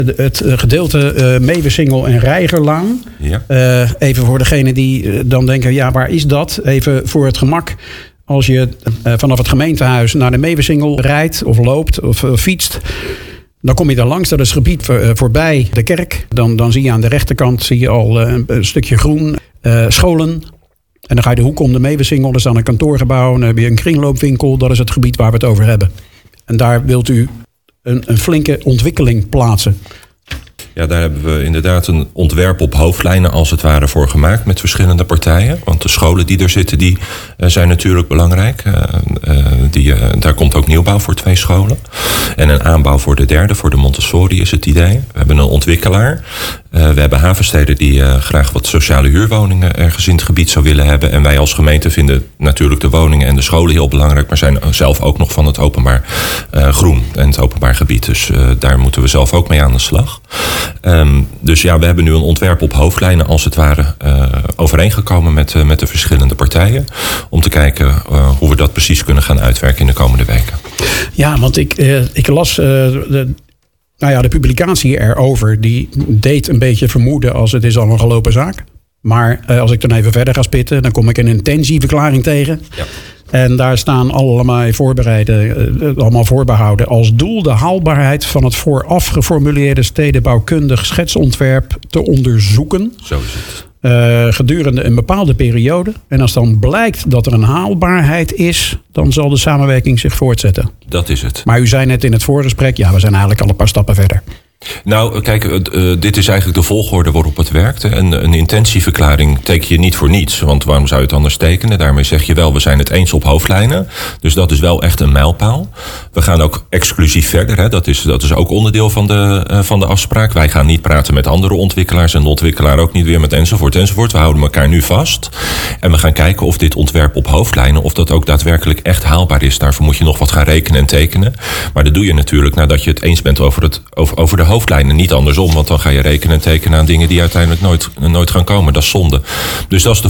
Het gedeelte Meeuwensingel en Reigerlaan. Ja. Even voor degene die dan denken, ja, waar is dat? Even voor het gemak. Als je vanaf het gemeentehuis naar de Meeuwensingel rijdt of loopt of fietst, dan kom je daar langs. Dat is het gebied voorbij de kerk. Dan zie je aan de rechterkant al een stukje groen, scholen. En dan ga je de hoek om de Meeuwensingel. Er staat een kantoorgebouw. Dan heb je een kringloopwinkel. Dat is het gebied waar we het over hebben. En daar wilt u een flinke ontwikkeling plaatsen. Ja, daar hebben we inderdaad een ontwerp op hoofdlijnen als het ware voor gemaakt met verschillende partijen. Want de scholen die er zitten, die zijn natuurlijk belangrijk. Daar komt ook nieuwbouw voor 2 scholen. En een aanbouw voor de 3e, voor de Montessori is het idee. We hebben een ontwikkelaar. We hebben havensteden die graag wat sociale huurwoningen ergens in het gebied zou willen hebben. En wij als gemeente vinden natuurlijk de woningen en de scholen heel belangrijk. Maar zijn zelf ook nog van het openbaar groen en het openbaar gebied. Dus daar moeten we zelf ook mee aan de slag. Dus ja, we hebben nu een ontwerp op hoofdlijnen als het ware overeengekomen met de verschillende partijen. Om te kijken hoe we dat precies kunnen gaan uitwerken in de komende weken. Ja, want ik las de publicatie erover. Die deed een beetje vermoeden als het is al een gelopen zaak. Maar als ik dan even verder ga spitten, dan kom ik een intentieverklaring tegen. Ja. En daar staan allemaal voorbehouden als doel de haalbaarheid van het vooraf geformuleerde stedenbouwkundig schetsontwerp te onderzoeken. Zo is het. Gedurende een bepaalde periode. En als dan blijkt dat er een haalbaarheid is, dan zal de samenwerking zich voortzetten. Dat is het. Maar u zei net in het voorgesprek, ja, we zijn eigenlijk al een paar stappen verder. Nou, kijk, dit is eigenlijk de volgorde waarop het werkt. Een intentieverklaring teken je niet voor niets. Want waarom zou je het anders tekenen? Daarmee zeg je wel, we zijn het eens op hoofdlijnen. Dus dat is wel echt een mijlpaal. We gaan ook exclusief verder. Hè. Dat is ook onderdeel van de afspraak. Wij gaan niet praten met andere ontwikkelaars. En de ontwikkelaar ook niet weer met enzovoort. We houden elkaar nu vast. En we gaan kijken of dit ontwerp op hoofdlijnen, of dat ook daadwerkelijk echt haalbaar is. Daarvoor moet je nog wat gaan rekenen en tekenen. Maar dat doe je natuurlijk nadat je het eens bent over de hoofdlijnen, niet andersom, want dan ga je rekenen en tekenen aan dingen die uiteindelijk nooit gaan komen. Dat is zonde. Dus dat is de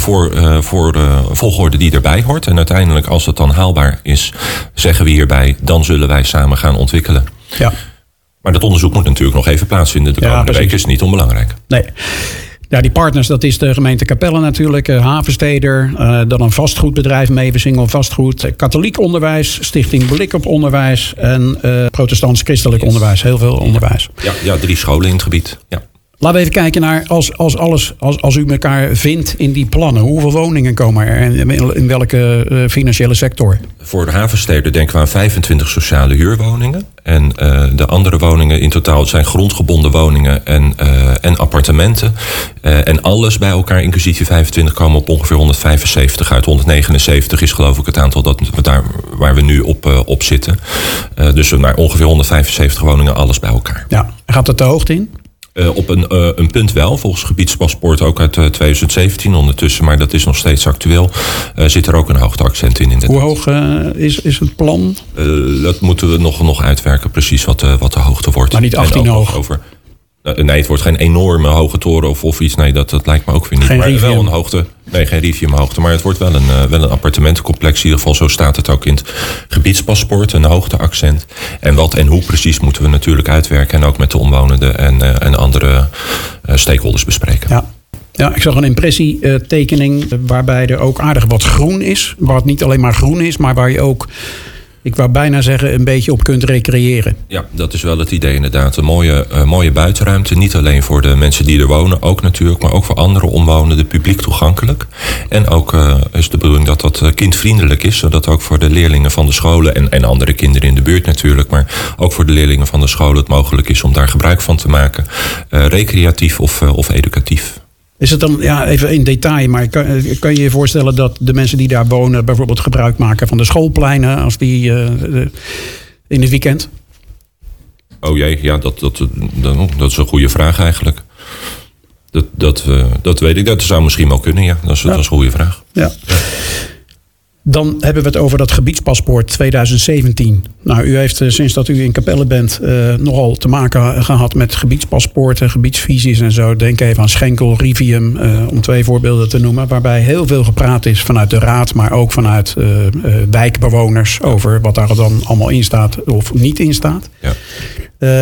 volgorde die erbij hoort. En uiteindelijk, als het dan haalbaar is, zeggen we hierbij, dan zullen wij samen gaan ontwikkelen. Ja. Maar dat onderzoek moet natuurlijk nog even plaatsvinden de komende weken. Is niet onbelangrijk. Nee. Ja, die partners, dat is de gemeente Capelle natuurlijk, Havensteder, dan een vastgoedbedrijf, Meeuwensingel Vastgoed, katholiek onderwijs, Stichting Blik op Onderwijs en protestants-christelijk onderwijs. Heel veel onderwijs. Ja, 3 scholen in het gebied. Ja. Laten we even kijken naar als u elkaar vindt in die plannen. Hoeveel woningen komen er en in welke financiële sector? Voor de havensteden denken we aan 25 sociale huurwoningen. En de andere woningen in totaal zijn grondgebonden woningen en appartementen. En alles bij elkaar, inclusief die 25, komen op ongeveer 175 uit. 179 is geloof ik het aantal waar we nu op zitten. Dus naar ongeveer 175 woningen, alles bij elkaar. Ja, gaat het de hoogte in? Op een punt wel, volgens gebiedspaspoort ook uit 2017 ondertussen, maar dat is nog steeds actueel. Zit er ook een hoogteaccent in. Inderdaad. Hoe hoog is het plan? Dat moeten we nog uitwerken, precies wat de hoogte wordt. Maar niet 18 hoog? Nee, het wordt geen enorme hoge toren of iets. Nee, dat lijkt me ook weer niet. Geen maar Rivium. Wel een hoogte. Nee, geen Rivium hoogte. Maar het wordt wel een appartementencomplex. In ieder geval, zo staat het ook in het gebiedspaspoort. Een hoogteaccent. En wat en hoe precies moeten we natuurlijk uitwerken. En ook met de omwonenden en andere stakeholders bespreken. Ja, ik zag een impressietekening waarbij er ook aardig wat groen is. Waar het niet alleen maar groen is, maar waar je ook, ik wou bijna zeggen, een beetje op kunt recreëren. Ja, dat is wel het idee inderdaad. Een mooie buitenruimte. Niet alleen voor de mensen die er wonen, ook natuurlijk, maar ook voor andere omwonenden, publiek toegankelijk. En ook is de bedoeling dat dat kindvriendelijk is, zodat ook voor de leerlingen van de scholen en andere kinderen in de buurt natuurlijk, maar ook voor de leerlingen van de scholen het mogelijk is om daar gebruik van te maken. Recreatief of educatief. Is het dan, even in detail, maar kan je je voorstellen dat de mensen die daar wonen bijvoorbeeld gebruik maken van de schoolpleinen als die in het weekend? Oh jee, ja, dat is een goede vraag eigenlijk. Dat weet ik, dat zou misschien wel kunnen, ja. Dat is een goede vraag. Ja. Dan hebben we het over dat gebiedspaspoort 2017. Nou, u heeft sinds dat u in Capelle bent nogal te maken gehad met gebiedspaspoorten, gebiedsvisies en zo. Denk even aan Schenkel, Rivium, om 2 voorbeelden te noemen. Waarbij heel veel gepraat is vanuit de raad, maar ook vanuit wijkbewoners over wat daar dan allemaal in staat of niet in staat. Ja.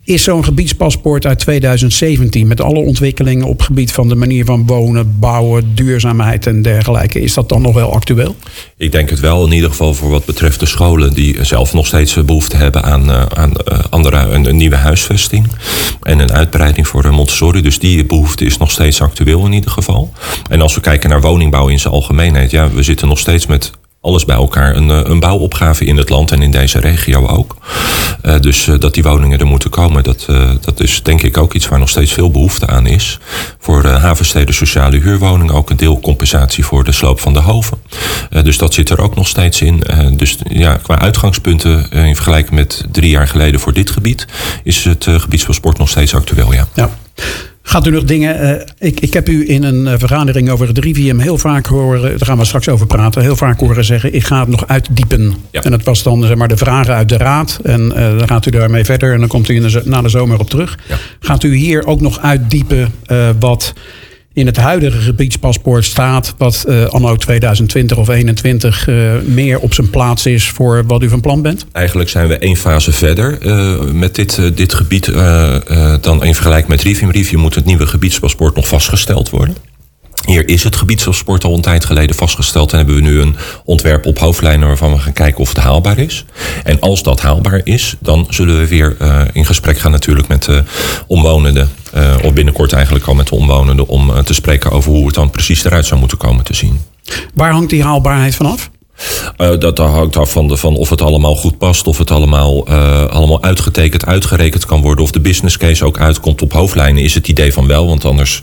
Is zo'n gebiedspaspoort uit 2017 met alle ontwikkelingen op het gebied van de manier van wonen, bouwen, duurzaamheid en dergelijke, is dat dan nog wel actueel? Ik denk het wel, in ieder geval voor wat betreft de scholen die zelf nog steeds behoefte hebben aan een nieuwe huisvesting en een uitbreiding voor Montessori. Dus die behoefte is nog steeds actueel in ieder geval. En als we kijken naar woningbouw in zijn algemeenheid, ja, we zitten nog steeds met alles bij elkaar een bouwopgave in het land en in deze regio ook. Dus dat die woningen er moeten komen, dat is denk ik ook iets waar nog steeds veel behoefte aan is. Voor havensteden sociale huurwoningen ook een deel compensatie voor de sloop van de Hoven. Dus dat zit er ook nog steeds in. Dus ja, qua uitgangspunten in vergelijking met 3 jaar geleden voor dit gebied is het gebiedspaspoort nog steeds actueel, ja. Gaat u nog dingen... Ik heb u in een vergadering over het RIVIUM heel vaak horen... daar gaan we straks over praten... heel vaak horen zeggen, ik ga het nog uitdiepen. Ja. En dat was dan zeg maar de vragen uit de raad. En dan gaat u daarmee verder en dan komt u na de zomer op terug. Ja. Gaat u hier ook nog uitdiepen wat in het huidige gebiedspaspoort staat... wat anno 2020 of 2021 meer op zijn plaats is voor wat u van plan bent? Eigenlijk zijn we 1 fase verder met dit gebied dan in vergelijking met RIVIUM. RIVIUM moet het nieuwe gebiedspaspoort nog vastgesteld worden. Hier is het gebiedspaspoort al een tijd geleden vastgesteld... en hebben we nu een ontwerp op hoofdlijnen waarvan we gaan kijken of het haalbaar is. En als dat haalbaar is, dan zullen we weer in gesprek gaan natuurlijk met de omwonenden... of binnenkort eigenlijk al met de omwonenden... om te spreken over hoe het dan precies eruit zou moeten komen te zien. Waar hangt die haalbaarheid vanaf? Dat hangt af van of het allemaal goed past, of het allemaal uitgetekend, uitgerekend kan worden... of de business case ook uitkomt op hoofdlijnen, is het idee van wel, want anders...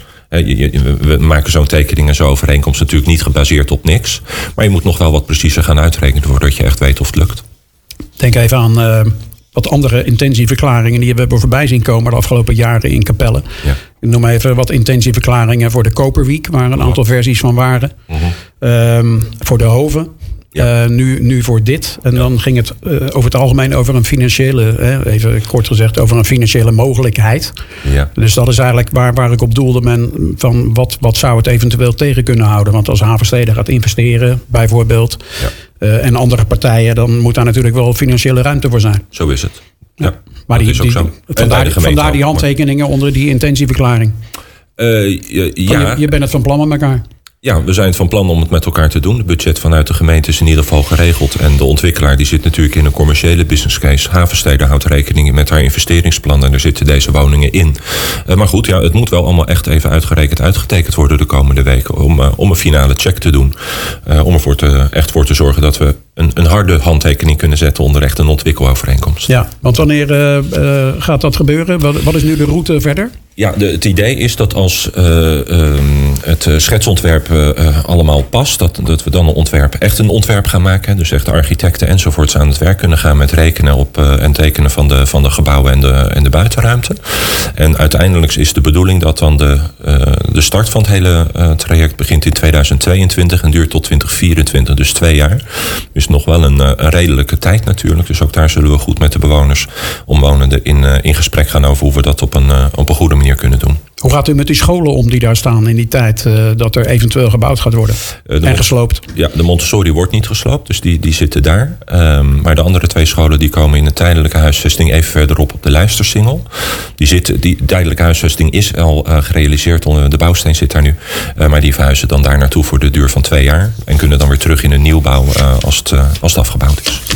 We maken zo'n tekening en zo'n overeenkomst natuurlijk niet gebaseerd op niks. Maar je moet nog wel wat preciezer gaan uitrekenen... voordat je echt weet of het lukt. Denk even aan wat andere intentieverklaringen... die we hebben voorbij zien komen de afgelopen jaren in Capelle. Ja. Ik noem even wat intentieverklaringen voor de Koperwiek... waar een aantal versies van waren. Voor de Hoven. Ja. Nu voor dit. En dan ging het over het algemeen over een financiële... even kort gezegd, over een financiële mogelijkheid. Ja. Dus dat is eigenlijk waar ik op doelde van wat zou het eventueel tegen kunnen houden. Want als Havensteden gaat investeren, bijvoorbeeld... en andere partijen, dan moet daar natuurlijk wel financiële ruimte voor zijn. Zo is het. Ja. Maar vandaar die handtekeningen onder die intentieverklaring. Je bent het van plan met elkaar. Ja, we zijn van plan om het met elkaar te doen. Het budget vanuit de gemeente is in ieder geval geregeld. En de ontwikkelaar die zit natuurlijk in een commerciële business case. Havensteden houdt rekening met haar investeringsplan. En daar zitten deze woningen in. Maar goed, ja, het moet wel allemaal echt even uitgerekend, uitgetekend worden de komende weken. Om een finale check te doen. Om er echt voor te zorgen dat we een harde handtekening kunnen zetten onder echt een ontwikkelovereenkomst. Ja, want wanneer gaat dat gebeuren? Wat is nu de route verder? Ja, het idee is dat als het schetsontwerp allemaal past... dat we dan echt een ontwerp gaan maken. Dus echt de architecten enzovoorts aan het werk kunnen gaan... met rekenen op en tekenen van de gebouwen en de buitenruimte. En uiteindelijk is de bedoeling dat dan de start van het hele traject begint in 2022... en duurt tot 2024, dus 2 jaar. Dus nog wel een redelijke tijd natuurlijk. Dus ook daar zullen we goed met de bewoners, omwonenden in gesprek gaan... over hoe we dat op een goede manier kunnen doen. Hoe gaat u met die scholen om die daar staan in die tijd dat er eventueel gebouwd gaat worden en gesloopt? Ja, de Montessori wordt niet gesloopt, dus die zitten daar. Maar de andere 2 scholen die komen in de tijdelijke huisvesting even verderop op de Lijstersingel. Die tijdelijke huisvesting is al gerealiseerd, de bouwsteen zit daar nu. Maar die verhuizen dan daar naartoe voor de duur van 2 jaar. En kunnen dan weer terug in een nieuwbouw als het afgebouwd is.